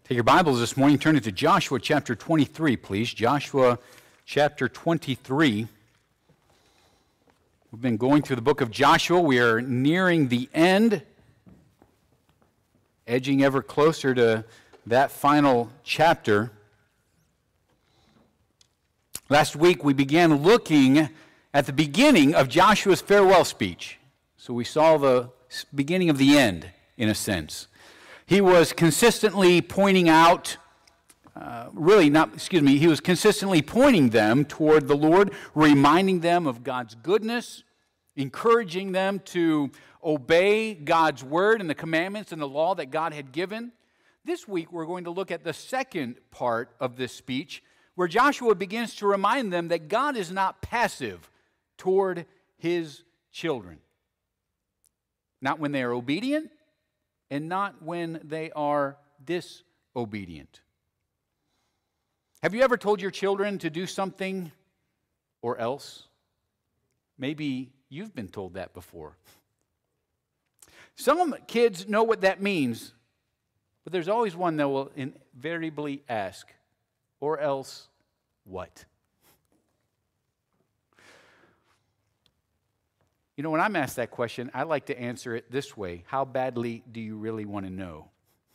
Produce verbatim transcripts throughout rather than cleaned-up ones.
Take your Bibles this morning, turn it to Joshua chapter twenty-three, please. Joshua chapter twenty-three. We've been going through the book of Joshua. We are nearing the end, edging ever closer to that final chapter. Last week we began looking at the beginning of Joshua's farewell speech. So we saw the beginning of the end, in a sense. He was consistently pointing out, uh, really not, excuse me, he was consistently pointing them toward the Lord, reminding them of God's goodness, encouraging them to obey God's word and the commandments and the law that God had given. This week we're going to look at the second part of this speech, where Joshua begins to remind them that God is not passive toward his children. Not when they are obedient, and not when they are disobedient. Have you ever told your children to do something or else? Maybe you've been told that before. Some kids know what that means, but there's always one that will invariably ask, or else what? You know, when I'm asked that question, I like to answer it this way. How badly do you really want to know?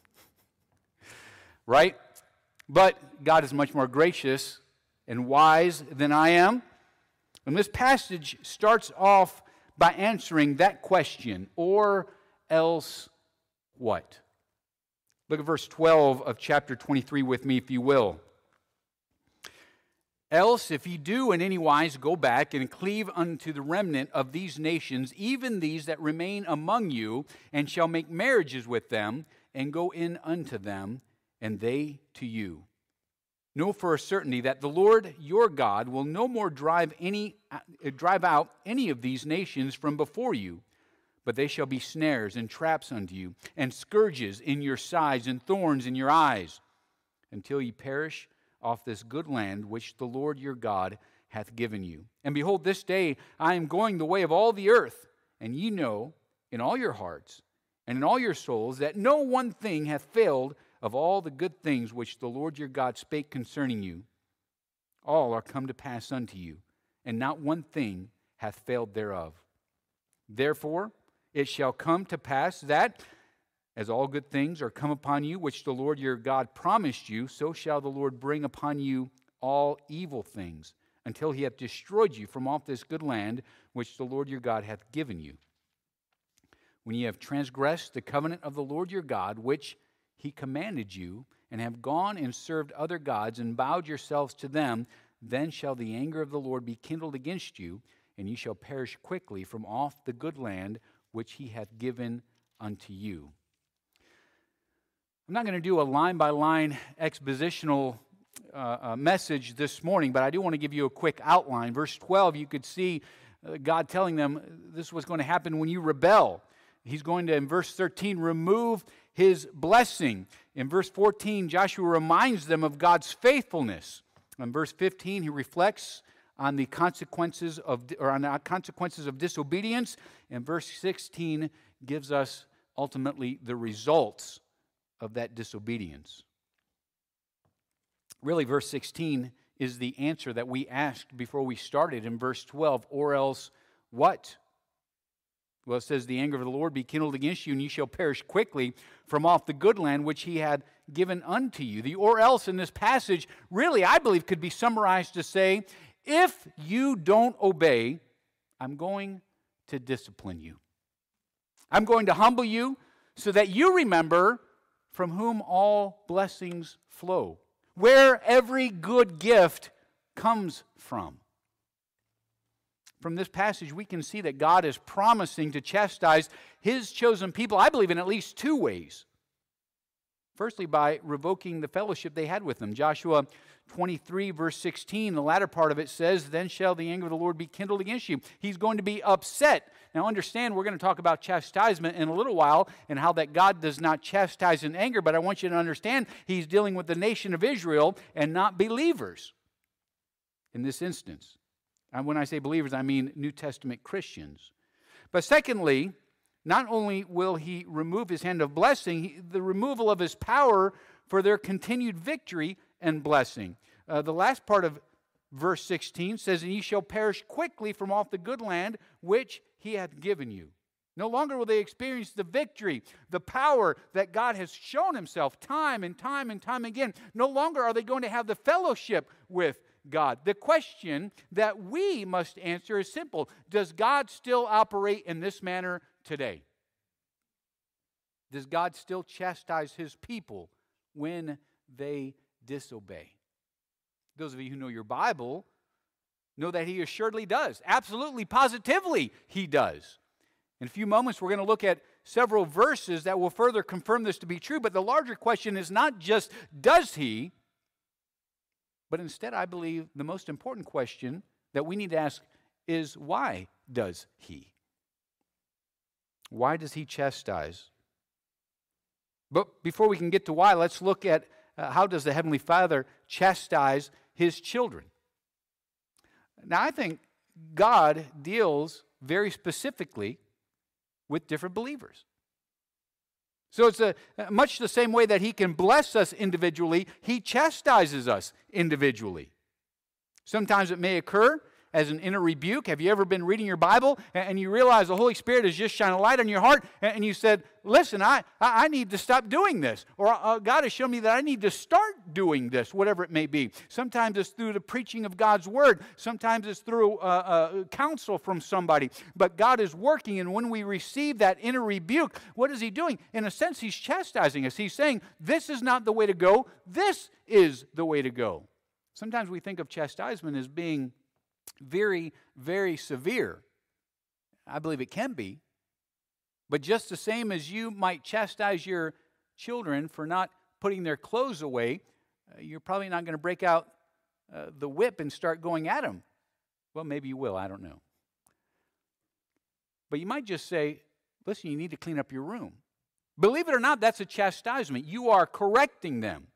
Right? But God is much more gracious and wise than I am. And this passage starts off by answering that question, or else what? Look at verse twelve of chapter twenty-three with me, if you will. Else, if ye do in any wise go back and cleave unto the remnant of these nations, even these that remain among you, and shall make marriages with them, and go in unto them, and they to you. Know for a certainty that the Lord your God will no more drive any uh, drive out any of these nations from before you, but they shall be snares and traps unto you, and scourges in your sides, and thorns in your eyes, until ye perish off this good land which the Lord your God hath given you. And behold, this day I am going the way of all the earth, and ye know in all your hearts and in all your souls that no one thing hath failed of all the good things which the Lord your God spake concerning you. All are come to pass unto you, and not one thing hath failed thereof. Therefore it shall come to pass that, as all good things are come upon you, which the Lord your God promised you, so shall the Lord bring upon you all evil things, until he hath destroyed you from off this good land, which the Lord your God hath given you. When ye have transgressed the covenant of the Lord your God, which he commanded you, and have gone and served other gods, and bowed yourselves to them, then shall the anger of the Lord be kindled against you, and ye shall perish quickly from off the good land which he hath given unto you. I'm not going to do a line-by-line expositional uh, uh, message this morning, but I do want to give you a quick outline. Verse twelve, you could see uh, God telling them this was going to happen when you rebel. He's going to, in verse thirteen, remove his blessing. In verse fourteen, Joshua reminds them of God's faithfulness. In verse fifteen, he reflects on the consequences of, or on the consequences of disobedience. And verse sixteen gives us ultimately the results of that disobedience. Really, verse sixteen is the answer that we asked before we started in verse twelve, or else what? Well, it says, the anger of the Lord be kindled against you, and ye shall perish quickly from off the good land which he had given unto you. The or else in this passage, really, I believe, could be summarized to say, if you don't obey, I'm going to discipline you. I'm going to humble you so that you remember from whom all blessings flow, where every good gift comes from. From this passage, we can see that God is promising to chastise his chosen people, I believe, in at least two ways. Firstly, by revoking the fellowship they had with him. Joshua twenty-three, verse sixteen, the latter part of it says, then shall the anger of the Lord be kindled against you. He's going to be upset. Now understand, we're going to talk about chastisement in a little while and how that God does not chastise in anger, but I want you to understand he's dealing with the nation of Israel and not believers in this instance. And when I say believers, I mean New Testament Christians. But secondly, not only will he remove his hand of blessing, he, the removal of his power for their continued victory and blessing. Uh, the last part of verse sixteen says, and ye shall perish quickly from off the good land which he hath given you. No longer will they experience the victory, the power that God has shown himself time and time and time again. No longer are they going to have the fellowship with God. The question that we must answer is simple. Does God still operate in this manner today? Does God still chastise his people when they disobey? Those of you who know your Bible know that he assuredly does. Absolutely, positively, he does. In a few moments, we're going to look at several verses that will further confirm this to be true. But the larger question is not just does he, but instead, I believe the most important question that we need to ask is why does he? Why does he chastise? But before we can get to why, let's look at uh, how does the Heavenly Father chastise his children. Now, I think God deals very specifically with different believers. So it's a, much the same way that he can bless us individually, he chastises us individually. Sometimes it may occur as an inner rebuke. Have you ever been reading your Bible and you realize the Holy Spirit has just shined a light on your heart and you said, listen, I, I need to stop doing this. Or uh, God has shown me that I need to start doing this, whatever it may be. Sometimes it's through the preaching of God's Word. Sometimes it's through uh, uh, counsel from somebody. But God is working, and when we receive that inner rebuke, what is he doing? In a sense, he's chastising us. He's saying, this is not the way to go. This is the way to go. Sometimes we think of chastisement as being very, very severe. I believe it can be. But just the same as you might chastise your children for not putting their clothes away, uh, you're probably not going to break out uh, the whip and start going at them. Well, maybe you will. I don't know. But you might just say, listen, you need to clean up your room. Believe it or not, that's a chastisement. You are correcting them.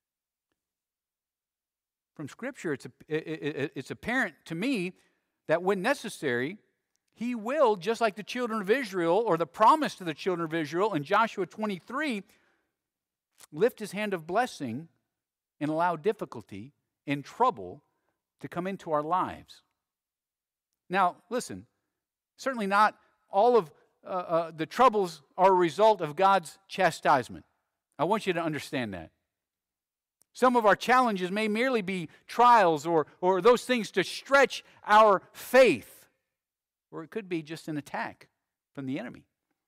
From Scripture, it's, a, it, it, it's apparent to me that when necessary, he will, just like the children of Israel, or the promise to the children of Israel in Joshua twenty-three, lift his hand of blessing and allow difficulty and trouble to come into our lives. Now, listen, certainly not all of uh, uh, the troubles are a result of God's chastisement. I want you to understand that. Some of our challenges may merely be trials or, or those things to stretch our faith. Or it could be just an attack from the enemy.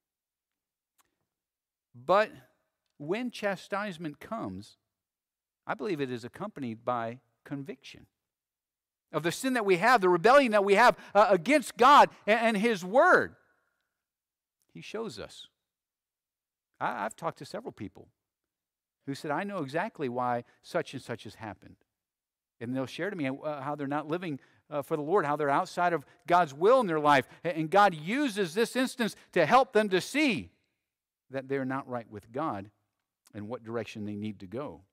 But when chastisement comes, I believe it is accompanied by conviction of the sin that we have, the rebellion that we have uh, against God and, and his word. He shows us. I, I've talked to several people who said, I know exactly why such and such has happened. And they'll share to me uh, how they're not living uh, for the Lord, how they're outside of God's will in their life. And God uses this instance to help them to see that they're not right with God and what direction they need to go.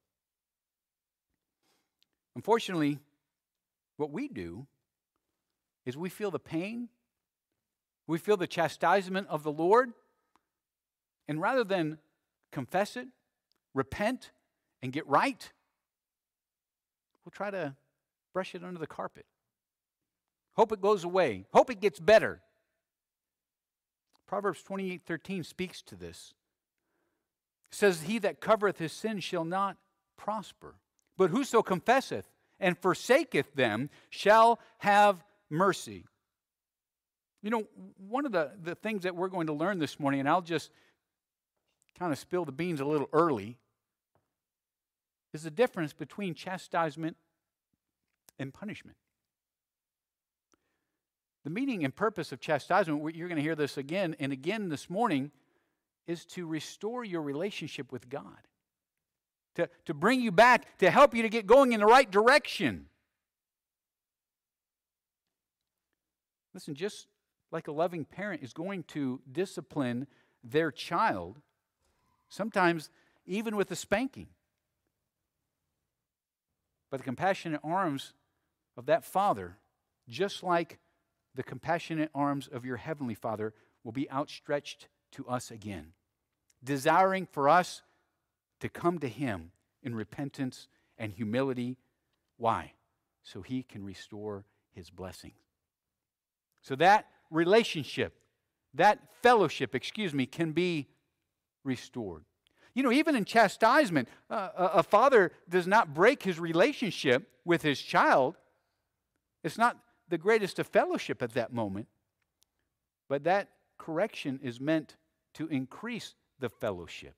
Unfortunately, what we do is we feel the pain, we feel the chastisement of the Lord, and rather than confess it, repent, and get right, we'll try to brush it under the carpet. Hope it goes away. Hope it gets better. Proverbs twenty-eight thirteen speaks to this. It says, he that covereth his sin shall not prosper, but whoso confesseth and forsaketh them shall have mercy. You know, one of the, the things that we're going to learn this morning, and I'll just kind of spill the beans a little early, is the difference between chastisement and punishment. The meaning and purpose of chastisement, you're going to hear this again and again this morning, is to restore your relationship with God, to, to bring you back, to help you to get going in the right direction. Listen, just like a loving parent is going to discipline their child, sometimes even with a spanking. But the compassionate arms of that Father, just like the compassionate arms of your Heavenly Father, will be outstretched to us again, desiring for us to come to Him in repentance and humility. Why? So he can restore his blessings. So that relationship, that fellowship, excuse me, can be restored. You know, even in chastisement, uh, a, a father does not break his relationship with his child. It's not the greatest of fellowship at that moment, but that correction is meant to increase the fellowship.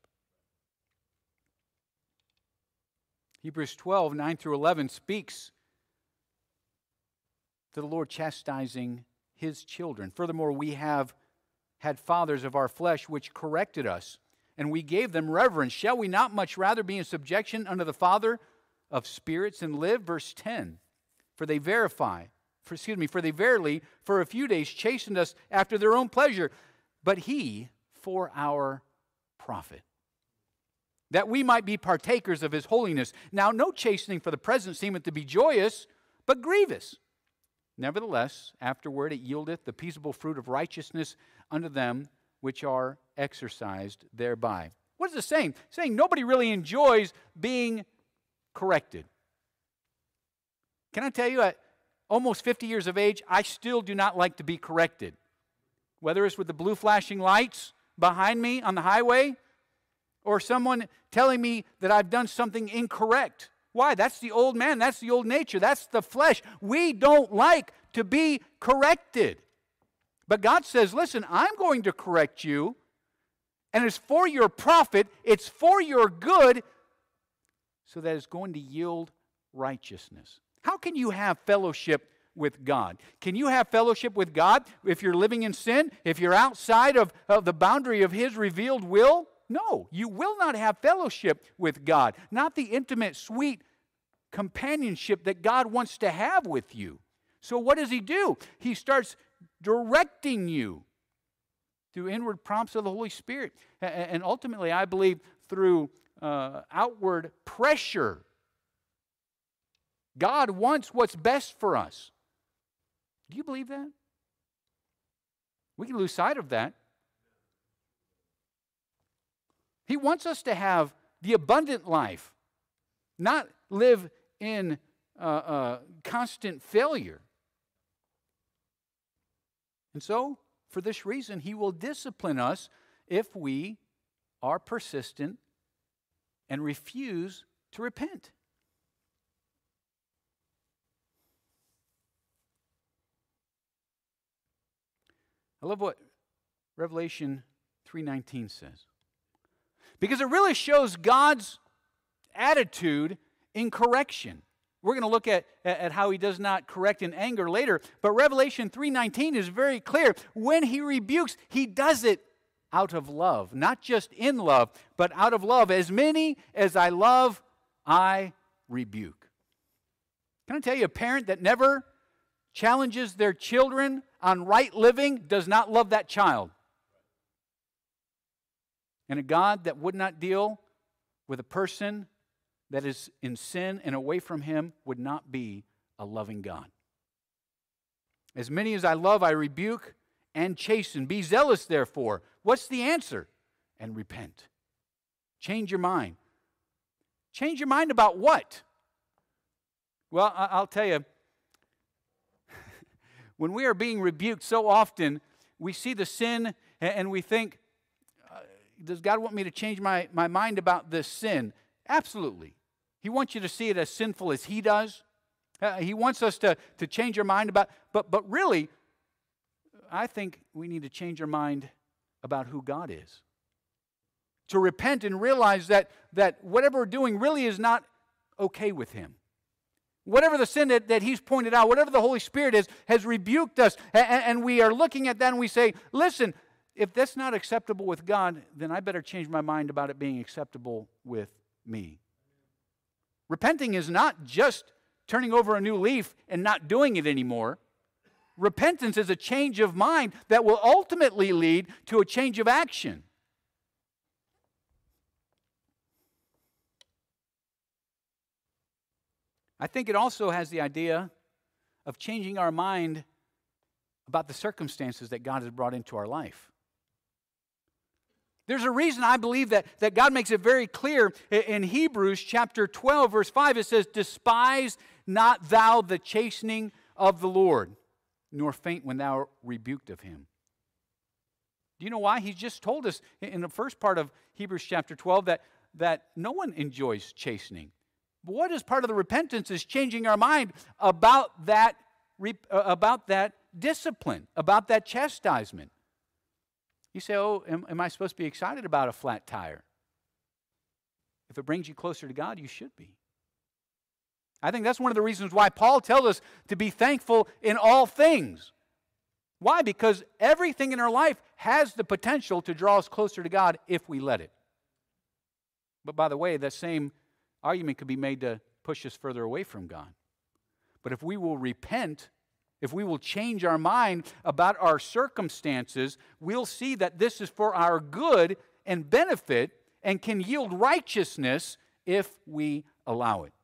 Hebrews twelve, nine through eleven speaks to the Lord chastising his children. Furthermore, we have had fathers of our flesh which corrected us, and we gave them reverence. Shall we not much rather be in subjection unto the Father of spirits and live? Verse ten, for they verify, for, excuse me, for they verily for a few days chastened us after their own pleasure, but he for our profit, that we might be partakers of his holiness. Now no chastening for the present seemeth to be joyous, but grievous. Nevertheless, afterward it yieldeth the peaceable fruit of righteousness unto them which are exercised thereby. What is it saying? It's saying nobody really enjoys being corrected. Can I tell you, at almost fifty years of age, I still do not like to be corrected. Whether it's with the blue flashing lights behind me on the highway, or someone telling me that I've done something incorrect. Why? That's the old man. That's the old nature. That's the flesh. We don't like to be corrected. But God says, listen, I'm going to correct you, and it's for your profit. It's for your good, so that it's going to yield righteousness. How can you have fellowship with God? Can you have fellowship with God if you're living in sin? If you're outside of, of the boundary of his revealed will? No, you will not have fellowship with God. Not the intimate, sweet companionship that God wants to have with you. So what does he do? He starts directing you through inward prompts of the Holy Spirit. And ultimately, I believe, through uh, outward pressure. God wants what's best for us. Do you believe that? We can lose sight of that. He wants us to have the abundant life, not live in uh, uh, constant failure. And so, for this reason, he will discipline us if we are persistent and refuse to repent. I love what Revelation three nineteen says. Because it really shows God's attitude in correction. We're going to look at, at how he does not correct in anger later. But Revelation three nineteen is very clear. When he rebukes, he does it out of love. Not just in love, but out of love. As many as I love, I rebuke. Can I tell you, a parent that never challenges their children on right living does not love that child. And a God that would not deal with a person that is in sin and away from him would not be a loving God. As many as I love, I rebuke and chasten. Be zealous, therefore. What's the answer? And repent. Change your mind. Change your mind about what? Well, I'll tell you, when we are being rebuked so often, we see the sin and we think, does God want me to change my, my mind about this sin? Absolutely. He wants you to see it as sinful as he does. Uh, he wants us to, to change our mind about, but, but really, I think we need to change our mind about who God is. To repent and realize that, that whatever we're doing really is not okay with him. Whatever the sin that, that he's pointed out, whatever the Holy Spirit has, has rebuked us, and, and we are looking at that and we say, listen, if that's not acceptable with God, then I better change my mind about it being acceptable with me. Repenting is not just turning over a new leaf and not doing it anymore. Repentance is a change of mind that will ultimately lead to a change of action. I think it also has the idea of changing our mind about the circumstances that God has brought into our life. There's a reason I believe that, that God makes it very clear in Hebrews chapter twelve, verse five. It says, despise not thou the chastening of the Lord, nor faint when thou art rebuked of him. Do you know why? He's just told us in the first part of Hebrews chapter twelve that, that no one enjoys chastening. But what is part of the repentance is changing our mind about that, about that discipline, about that chastisement. You say, oh, am, am I supposed to be excited about a flat tire? If it brings you closer to God, you should be. I think that's one of the reasons why Paul tells us to be thankful in all things. Why? Because everything in our life has the potential to draw us closer to God if we let it. But by the way, that same argument could be made to push us further away from God. But if we will repent, if we will change our mind about our circumstances, we'll see that this is for our good and benefit and can yield righteousness if we allow it.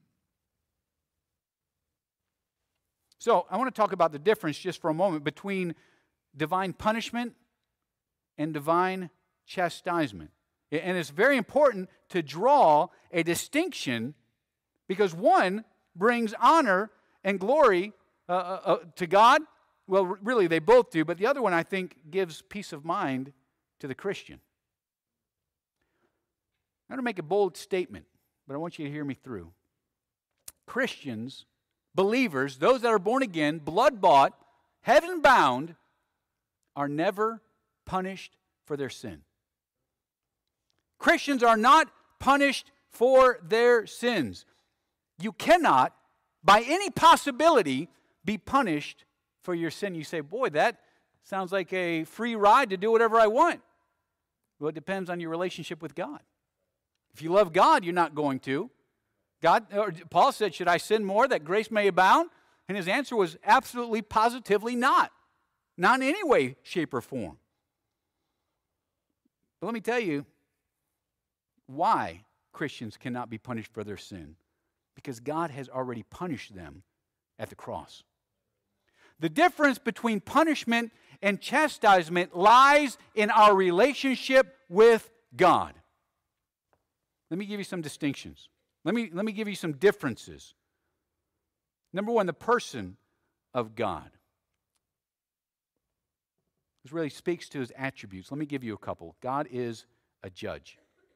So I want to talk about the difference just for a moment between divine punishment and divine chastisement. And it's very important to draw a distinction because one brings honor and glory uh, uh, to God. Well, really, they both do, but the other one, I think, gives peace of mind to the Christian. I'm going to make a bold statement, but I want you to hear me through. Christians, believers, those that are born again, blood-bought, heaven-bound, are never punished for their sin. Christians are not punished for their sins. You cannot, by any possibility, be punished for your sin. You say, boy, that sounds like a free ride to do whatever I want. Well, it depends on your relationship with God. If you love God, you're not going to. God, or Paul said, should I sin more that grace may abound? And his answer was absolutely, positively not. Not in any way, shape, or form. But let me tell you why Christians cannot be punished for their sin. Because God has already punished them at the cross. The difference between punishment and chastisement lies in our relationship with God. Let me give you some distinctions. Let me, let me give you some differences. Number one, the person of God. This really speaks to his attributes. Let me give you a couple. God is a judge.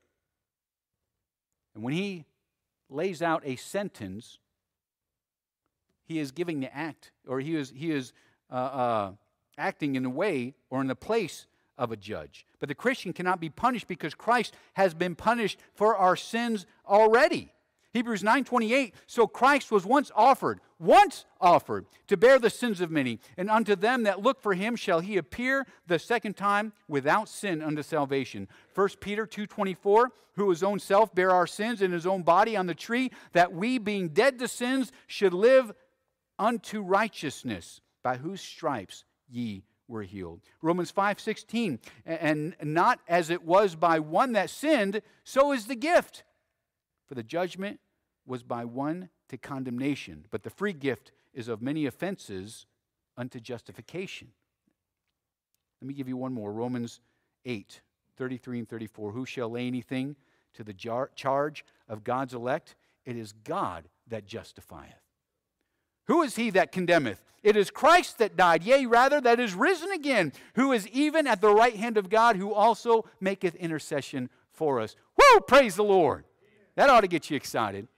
And when he lays out a sentence, he is giving the act, or he is, he is uh, uh, acting in a way or in the place of a judge. But the Christian cannot be punished because Christ has been punished for our sins already. Hebrews nine twenty-eight, so Christ was once offered, once offered, to bear the sins of many, and unto them that look for him shall he appear the second time without sin unto salvation. First Peter two twenty-four, who his own self bare our sins in his own body on the tree, that we, being dead to sins, should live unto righteousness, by whose stripes ye were healed. Romans five sixteen, and not as it was by one that sinned, so is the gift. For the judgment was by one to condemnation, but the free gift is of many offenses unto justification. Let me give you one more. Romans eight thirty-three and thirty-four. Who shall lay anything to the jar- charge of God's elect? It is God that justifieth. Who is he that condemneth? It is Christ that died, yea, rather, that is risen again, who is even at the right hand of God, who also maketh intercession for us. Woo! Praise the Lord. That ought to get you excited.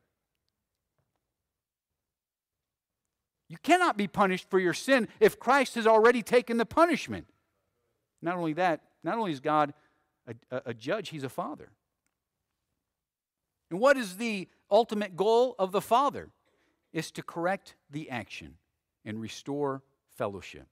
You cannot be punished for your sin if Christ has already taken the punishment. Not only that, not only is God a, a, a judge, he's a father. And what is the ultimate goal of the Father? Is to correct the action and restore fellowship.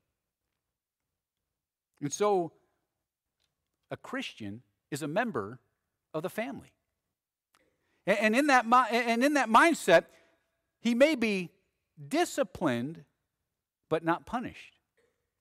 And so, a Christian is a member of the family. And in that, and in that mindset, he may be disciplined, but not punished.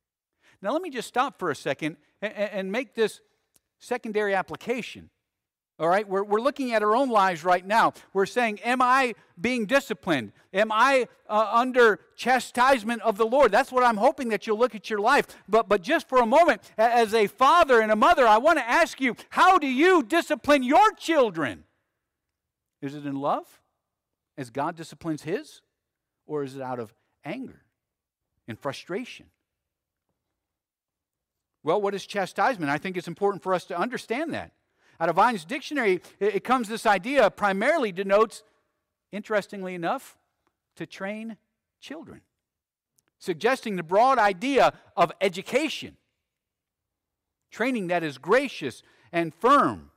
Now, let me just stop for a second and make this secondary application. All right, we're, we're looking at our own lives right now. We're saying, am I being disciplined? Am I uh, under chastisement of the Lord? That's what I'm hoping that you'll look at your life. But, but just for a moment, as a father and a mother, I want to ask you, how do you discipline your children? Is it in love, as God disciplines His? Or is it out of anger and frustration? Well, what is chastisement? I think it's important for us to understand that. Out of Vine's dictionary, it comes this idea primarily denotes, interestingly enough, to train children, suggesting the broad idea of education, training that is gracious and firm.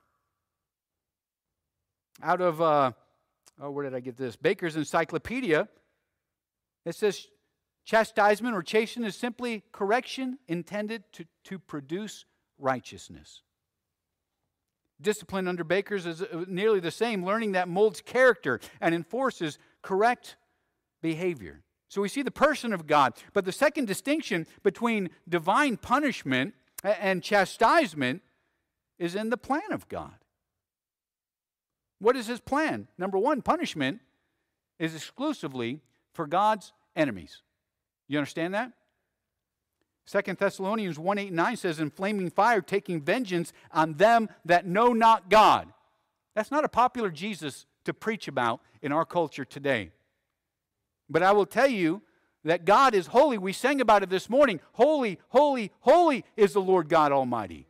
Out of, uh, oh, where did I get this? Baker's Encyclopedia, it says chastisement or chasten is simply correction intended to, to produce righteousness. Discipline under Baker's is nearly the same, learning that molds character and enforces correct behavior. So we see the person of God. But the second distinction between divine punishment and chastisement is in the plan of God. What is His plan? Number one, punishment is exclusively for God's enemies. You understand that? Second Thessalonians one, eight, and nine says, in flaming fire, taking vengeance on them that know not God. That's not a popular Jesus to preach about in our culture today. But I will tell you that God is holy. We sang about it this morning. Holy, holy, holy is the Lord God Almighty.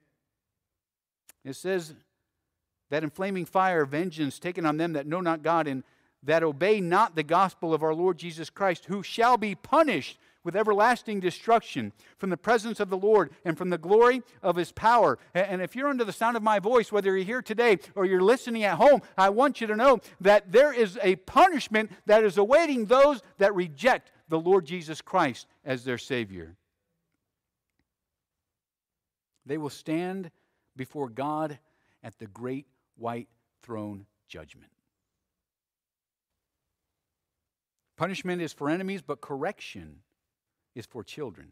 It says that in flaming fire, vengeance taken on them that know not God and that obey not the gospel of our Lord Jesus Christ, who shall be punished with everlasting destruction from the presence of the Lord and from the glory of His power. And if you're under the sound of my voice, whether you're here today or you're listening at home, I want you to know that there is a punishment that is awaiting those that reject the Lord Jesus Christ as their Savior. They will stand before God at the great white throne judgment. Punishment is for enemies, but correction is for children.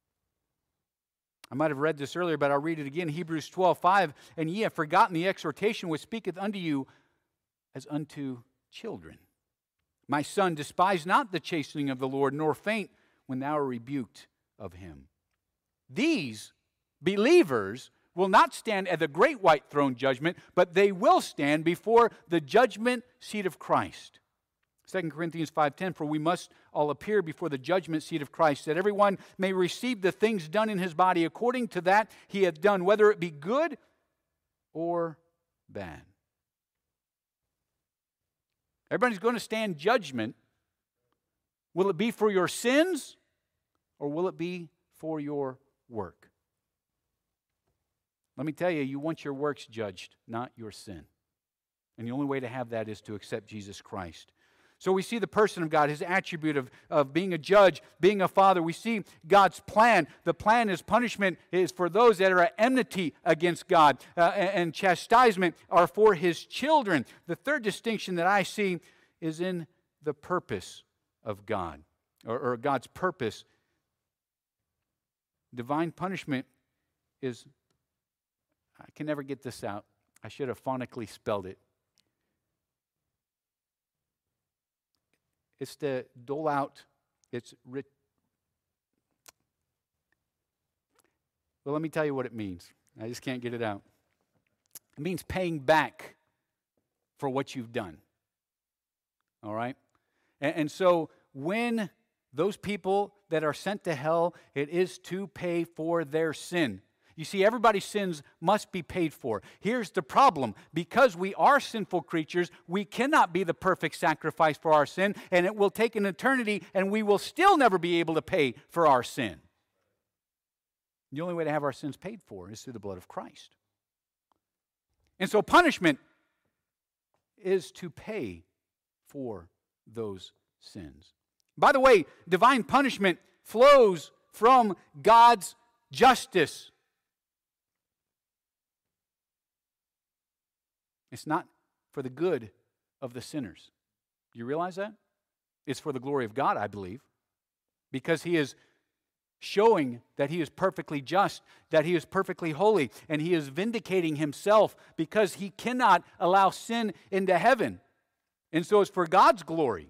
I might have read this earlier, but I'll read it again. Hebrews twelve, five, and ye have forgotten the exhortation which speaketh unto you as unto children. My son, despise not the chastening of the Lord, nor faint when thou art rebuked of Him. These believers will not stand at the great white throne judgment, but they will stand before the judgment seat of Christ. Second Corinthians five ten, for we must all appear before the judgment seat of Christ, that everyone may receive the things done in his body according to that he hath done, whether it be good or bad. Everybody's going to stand judgment. Will it be for your sins or will it be for your work? Let me tell you, you want your works judged, not your sin. And the only way to have that is to accept Jesus Christ. So we see the person of God, His attribute of, of being a judge, being a father. We see God's plan. The plan is punishment is for those that are at enmity against God, uh, and, and chastisement are for His children. The third distinction that I see is in the purpose of God, or, or God's purpose. Divine punishment is, I can never get this out. I should have phonetically spelled it. It's to dole out, it's rich. Well, let me tell you what it means. I just can't get it out. It means paying back for what you've done. All right? And, and so when those people that are sent to hell, it is to pay for their sin. You see, everybody's sins must be paid for. Here's the problem. Because we are sinful creatures, we cannot be the perfect sacrifice for our sin, and it will take an eternity, and we will still never be able to pay for our sin. The only way to have our sins paid for is through the blood of Christ. And so punishment is to pay for those sins. By the way, divine punishment flows from God's justice. It's not for the good of the sinners. Do you realize that? It's for the glory of God, I believe, because He is showing that he is perfectly just, that he is perfectly holy, and he is vindicating himself because he cannot allow sin into heaven. And so it's for God's glory.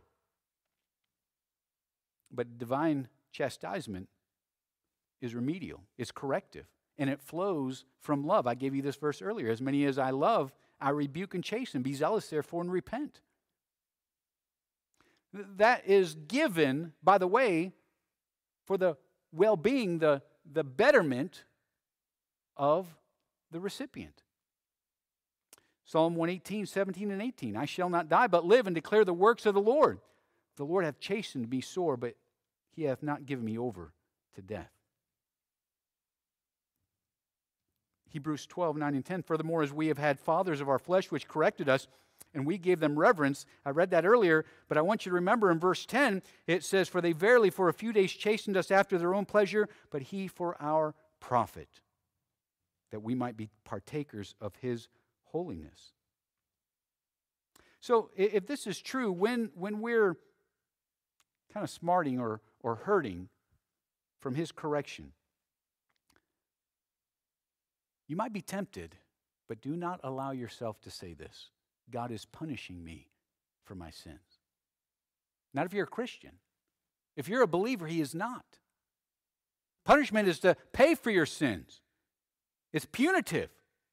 But divine chastisement is remedial, it's corrective, and it flows from love. I gave you this verse earlier. As many as I love, I rebuke and chasten. Be zealous, therefore, and repent. That is given, by the way, for the well-being, the, the betterment of the recipient. Psalm one eighteen, seventeen, and eighteen. I shall not die, but live and declare the works of the Lord. The Lord hath chastened me sore, but he hath not given me over to death. Hebrews twelve, nine, and ten. Furthermore, as we have had fathers of our flesh which corrected us, and we gave them reverence. I read that earlier, but I want you to remember in verse ten, it says, For they verily for a few days chastened us after their own pleasure, but he for our profit, that we might be partakers of his holiness. So if this is true, when, when we're kind of smarting or, or hurting from his correction, you might be tempted, but do not allow yourself to say this: God is punishing me for my sins. Not if you're a Christian. If you're a believer, he is not. Punishment is to pay for your sins. It's punitive.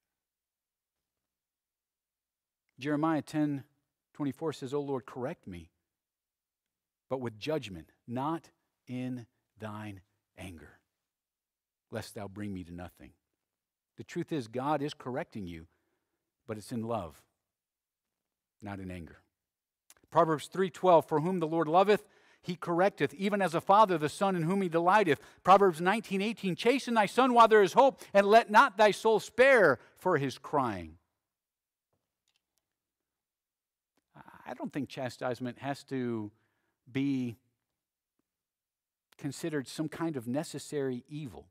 Jeremiah ten twenty-four says, O Lord, correct me, but with judgment, not in thine anger, lest thou bring me to nothing. The truth is, God is correcting you, but it's in love, not in anger. Proverbs three twelve, for whom the Lord loveth, he correcteth, even as a father the son in whom he delighteth. Proverbs nineteen eighteen, chasten thy son while there is hope, and let not thy soul spare for his crying. I don't think chastisement has to be considered some kind of necessary evil.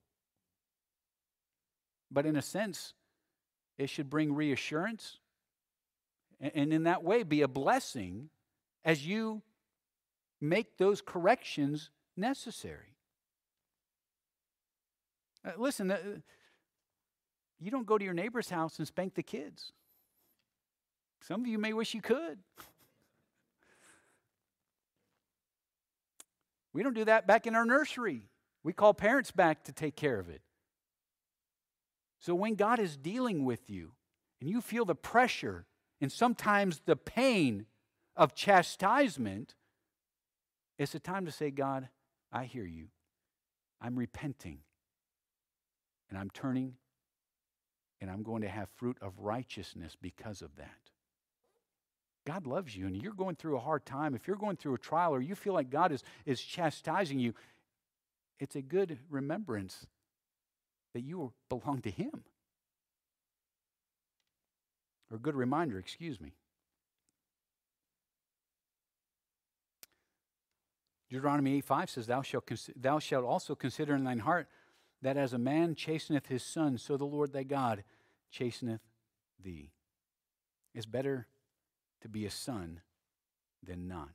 But in a sense, it should bring reassurance, and in that way be a blessing as you make those corrections necessary. Uh, listen, uh, you don't go to your neighbor's house and spank the kids. Some of you may wish you could. We don't do that back in our nursery. We call parents back to take care of it. So when God is dealing with you and you feel the pressure and sometimes the pain of chastisement, it's a time to say, God, I hear you. I'm repenting. And I'm turning. And I'm going to have fruit of righteousness because of that. God loves you, and you're going through a hard time. If you're going through a trial or you feel like God is, is chastising you, it's a good remembrance that you belong to him. Or a good reminder, excuse me. Deuteronomy eight five says, Thou shalt, cons- thou shalt also consider in thine heart that as a man chasteneth his son, so the Lord thy God chasteneth thee. It's better to be a son than not.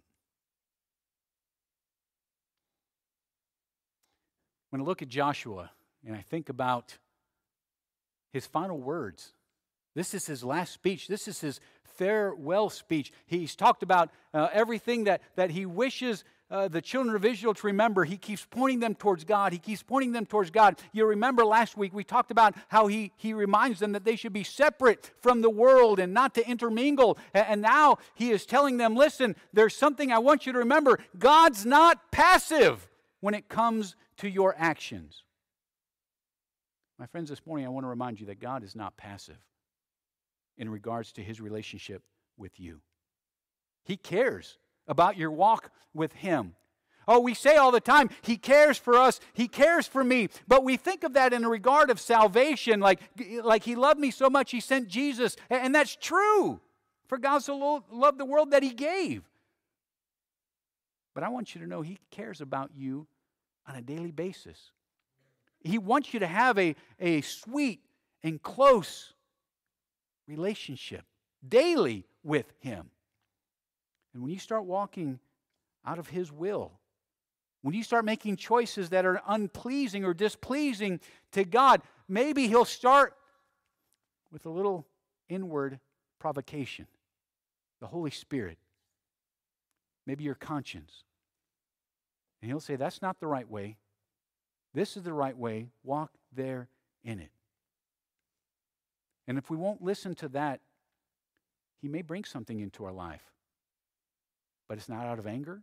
When I look at Joshua and I think about his final words, this is his last speech. This is his farewell speech. He's talked about uh, everything that, that he wishes uh, the children of Israel to remember. He keeps pointing them towards God. He keeps pointing them towards God. You remember last week we talked about how he, he reminds them that they should be separate from the world and not to intermingle. And, and now he is telling them, listen, there's something I want you to remember. God's not passive when it comes to your actions. My friends, this morning I want to remind you that God is not passive in regards to his relationship with you. He cares about your walk with him. Oh, we say all the time, he cares for us, he cares for me. But we think of that in the regard of salvation, like, like he loved me so much he sent Jesus. And that's true. For God so loved the world that he gave. But I want you to know he cares about you on a daily basis. He wants you to have a, a sweet and close relationship daily with him. And when you start walking out of his will, when you start making choices that are unpleasing or displeasing to God, maybe He'll start with a little inward provocation. The Holy Spirit. Maybe your conscience. And He'll say, that's not the right way. This is the right way. Walk there in it. And if we won't listen to that, He may bring something into our life. But it's not out of anger.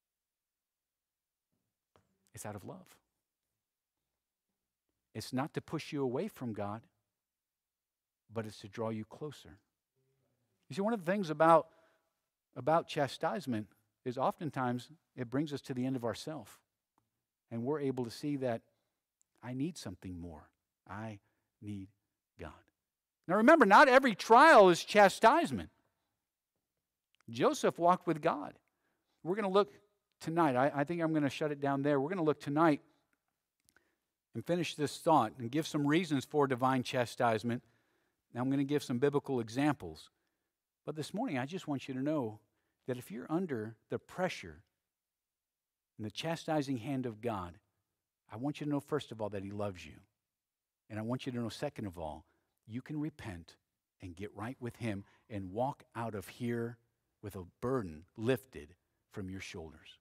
It's out of love. It's not to push you away from God, but it's to draw you closer. You see, one of the things about, about chastisement is oftentimes it brings us to the end of ourself. And we're able to see that I need something more. I need God. Now remember, not every trial is chastisement. Joseph walked with God. We're going to look tonight. I, I think I'm going to shut it down there. We're going to look tonight and finish this thought and give some reasons for divine chastisement. Now I'm going to give some biblical examples. But this morning, I just want you to know that if you're under the pressure and the chastising hand of God, I want you to know, first of all, that He loves you. And I want you to know, second of all, you can repent and get right with Him and walk out of here with a burden lifted from your shoulders.